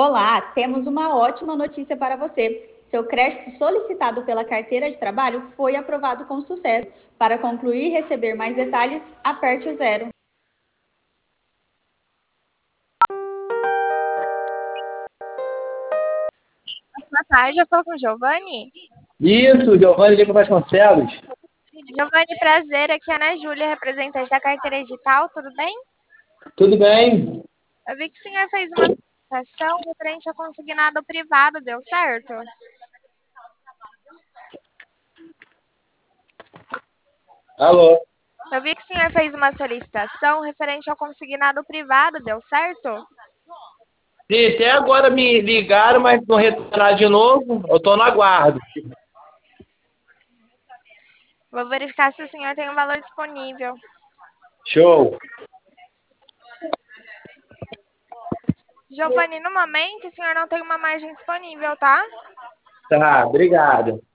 Olá, temos uma ótima notícia para você. Seu crédito solicitado pela carteira de trabalho foi aprovado com sucesso. Para concluir e receber mais detalhes, aperte o zero. Boa tarde, eu falo com o Giovanni. Isso, Giovanni Lima Vasconcelos. Giovanni, prazer, aqui é a Ana Júlia, representante da carteira digital, tudo bem? Tudo bem? Eu vi que o senhor fez uma solicitação referente ao consignado privado, deu certo? Alô? Eu vi que o senhor fez uma solicitação referente ao consignado privado, deu certo? Sim, até agora me ligaram, mas não retornaram de novo. Eu estou no aguardo. Vou verificar se o senhor tem um valor disponível. Show. Giovanni, no momento, o senhor não tem uma margem disponível, tá? Tá, obrigado.